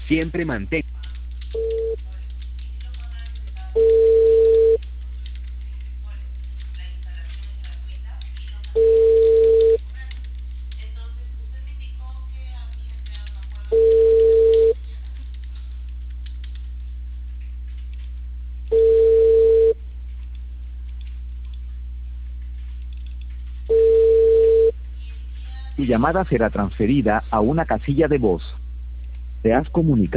Siempre mantén. Tu llamada será transferida a una casilla de voz. Te has comunicado.